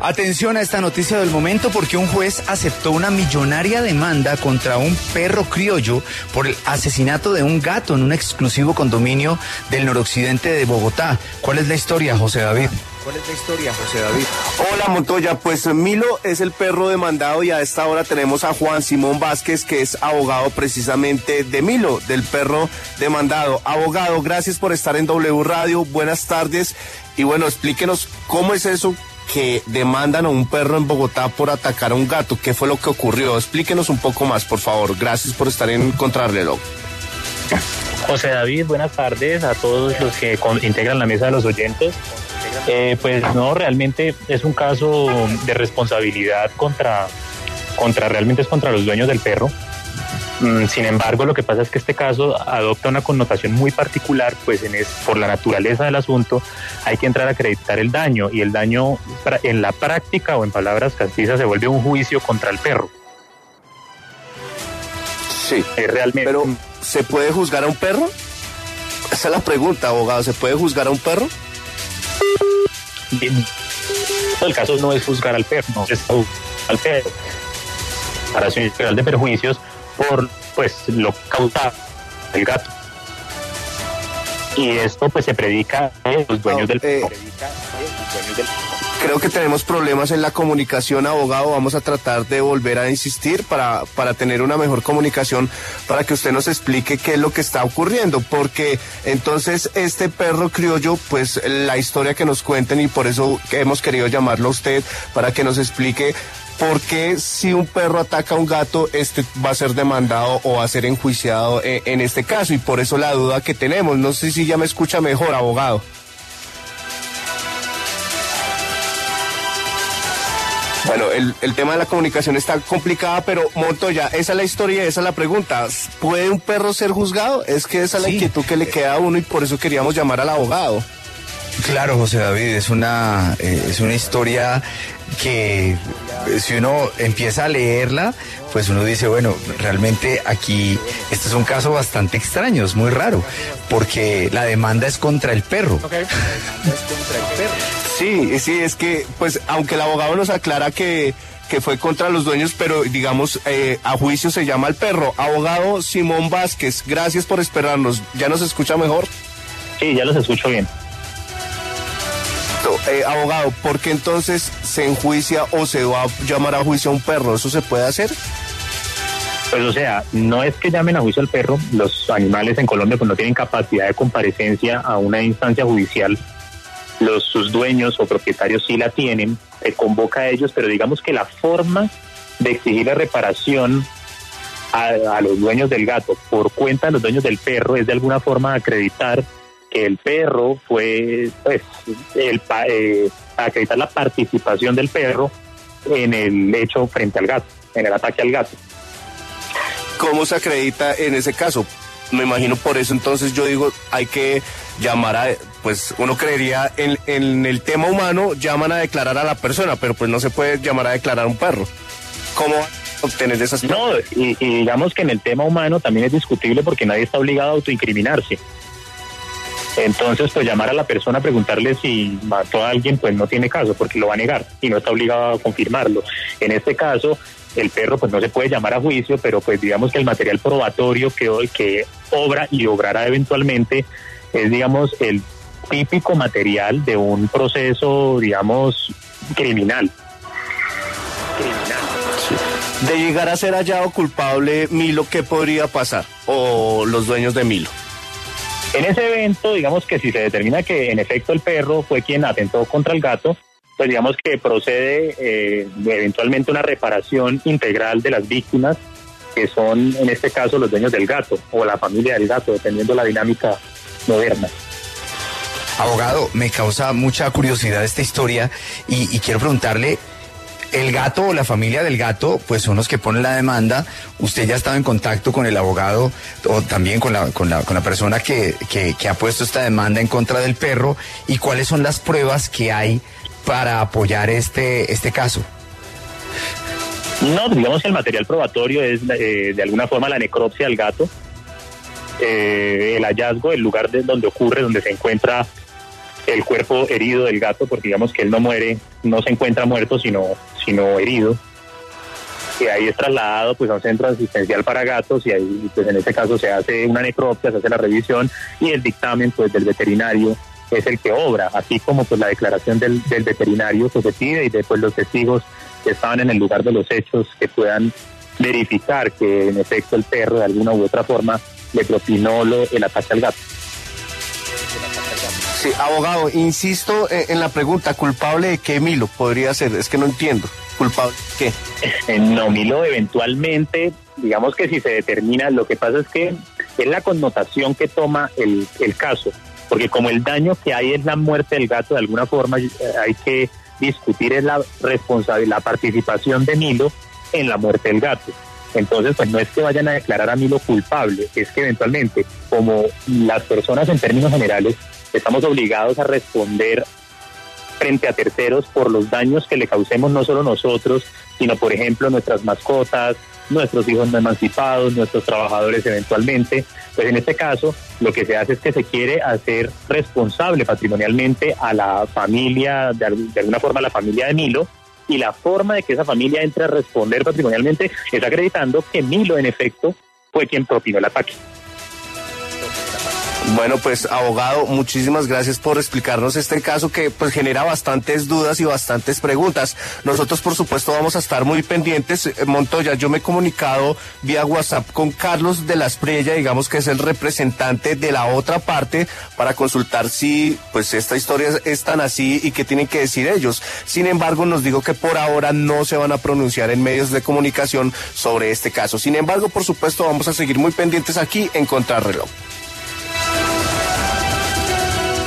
Atención a esta noticia del momento porque un juez aceptó una millonaria demanda contra un perro criollo por el asesinato de un gato en un exclusivo condominio del noroccidente de Bogotá. ¿Cuál es la historia, José David? Hola Montoya, pues Milo es el perro demandado y a esta hora tenemos a Juan Simón Vázquez, que es abogado precisamente de Milo, del perro demandado. Abogado, gracias por estar en W Radio, buenas tardes y bueno, explíquenos cómo es eso que demandan a un perro en Bogotá por atacar a un gato. ¿Qué fue lo que ocurrió? Explíquenos un poco más, por favor. Gracias por estar en Contrarreloj. José David, buenas tardes a todos los que integran la mesa de los oyentes. Pues no, realmente es un caso de responsabilidad contra los dueños del perro. Sin embargo, lo que pasa es que este caso adopta una connotación muy particular, pues por la naturaleza del asunto hay que entrar a acreditar el daño, y el daño en la práctica o en palabras castizas se vuelve un juicio contra el perro. Sí, realmente. Pero ¿se puede juzgar a un perro? Esa es la pregunta, abogado. ¿Se puede juzgar a un perro? Bien. El caso no es juzgar al perro, no es juzgar al perro. Reparación integral de perjuicios por lo causado el gato. Y esto pues se predica a los dueños del perro. Creo que tenemos problemas en la comunicación, abogado. Vamos a tratar de volver a insistir para tener una mejor comunicación, para que usted nos explique qué es lo que está ocurriendo, porque entonces este perro criollo, pues la historia que nos cuenten, y por eso hemos querido llamarlo a usted, para que nos explique por qué si un perro ataca a un gato, va a ser demandado o va a ser enjuiciado en este caso, y por eso la duda que tenemos. No sé si ya me escucha mejor, abogado. Bueno, el tema de la comunicación está complicada, pero Montoya, esa es la historia, esa es la pregunta. ¿Puede un perro ser juzgado? Es que esa es la inquietud que le queda a uno y por eso queríamos llamar al abogado. Claro, José David, es una historia que si uno empieza a leerla, pues uno dice, bueno, realmente aquí este es un caso bastante extraño, es muy raro, porque la demanda es contra el perro. Sí, es que, pues, aunque el abogado nos aclara que fue contra los dueños, pero digamos, a juicio se llama al perro. Abogado Simón Vázquez, gracias por esperarnos. ¿Ya nos escucha mejor? Sí, ya los escucho bien. Abogado, ¿por qué entonces se enjuicia o se va a llamar a juicio a un perro? ¿Eso se puede hacer? Pues o sea, no es que llamen a juicio al perro. Los animales en Colombia pues no tienen capacidad de comparecencia a una instancia judicial. Sus dueños o propietarios sí la tienen, se convoca a ellos, pero digamos que la forma de exigir la reparación a los dueños del gato por cuenta de los dueños del perro es de alguna forma acreditar que el perro fue, acreditar la participación del perro en el hecho frente al gato, en el ataque al gato. ¿Cómo se acredita en ese caso? Me imagino por eso entonces yo digo, hay que llamar pues uno creería en el tema humano llaman a declarar a la persona, pero pues no se puede llamar a declarar a un perro. ¿Cómo obtener esas pruebas? No, y digamos que en el tema humano también es discutible porque nadie está obligado a autoincriminarse. Entonces, pues llamar a la persona a preguntarle si mató a alguien, pues no tiene caso, porque lo va a negar y no está obligado a confirmarlo. En este caso, el perro pues no se puede llamar a juicio, pero pues digamos que el material probatorio que obra y obrará eventualmente es, digamos, el típico material de un proceso, digamos, criminal. Sí. De llegar a ser hallado culpable Milo, ¿qué podría pasar? O los dueños de Milo. En ese evento, digamos que si se determina que en efecto el perro fue quien atentó contra el gato, pues digamos que procede eventualmente una reparación integral de las víctimas, que son en este caso los dueños del gato o la familia del gato, dependiendo de la dinámica moderna. Abogado, me causa mucha curiosidad esta historia y quiero preguntarle, el gato o la familia del gato, pues son los que ponen la demanda. ¿Usted ya ha estado en contacto con el abogado o también con la persona que ha puesto esta demanda en contra del perro? ¿Y cuáles son las pruebas que hay para apoyar este caso? No, digamos que el material probatorio es de alguna forma la necropsia del gato, el hallazgo, el lugar donde ocurre, donde se encuentra el cuerpo herido del gato, porque digamos que él no muere, no se encuentra muerto, sino herido. Que ahí es trasladado pues a un centro asistencial para gatos y ahí pues en este caso se hace una necropsia, se hace la revisión y el dictamen pues del veterinario es el que obra, así como pues la declaración del veterinario que se pide y después los testigos que estaban en el lugar de los hechos que puedan verificar que en efecto el perro de alguna u otra forma le propinó el ataque al gato. Sí, abogado, insisto en la pregunta, ¿culpable de qué Milo podría ser? Es que no entiendo. ¿Culpable de qué? No, Milo, eventualmente, digamos que si se determina, lo que pasa es que es la connotación que toma el caso, porque como el daño que hay es la muerte del gato, de alguna forma hay que discutir es la responsabilidad, la participación de Milo en la muerte del gato. Entonces, pues no es que vayan a declarar a Milo culpable, es que eventualmente, como las personas en términos generales, estamos obligados a responder frente a terceros por los daños que le causemos no solo nosotros, sino por ejemplo nuestras mascotas, nuestros hijos no emancipados, nuestros trabajadores eventualmente. Pues en este caso lo que se hace es que se quiere hacer responsable patrimonialmente a la familia, de alguna forma a la familia de Milo, y la forma de que esa familia entre a responder patrimonialmente es acreditando que Milo en efecto fue quien propinó el ataque. Bueno, pues abogado, muchísimas gracias por explicarnos este caso que pues genera bastantes dudas y bastantes preguntas. Nosotros por supuesto vamos a estar muy pendientes. Montoya, yo me he comunicado vía WhatsApp con Carlos de la Espriella, digamos que es el representante de la otra parte, para consultar si pues esta historia es tan así y qué tienen que decir ellos. Sin embargo, nos digo que por ahora no se van a pronunciar en medios de comunicación sobre este caso. Sin embargo, por supuesto, vamos a seguir muy pendientes aquí en Contrarreloj.